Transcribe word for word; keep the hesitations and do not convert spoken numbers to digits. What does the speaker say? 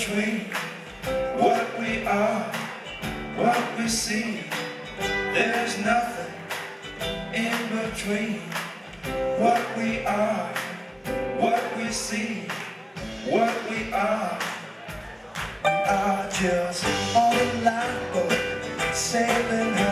between what we are, what we see. There's nothing in between what we are, what we see, what we are. We are just on a lifeboat sailing home.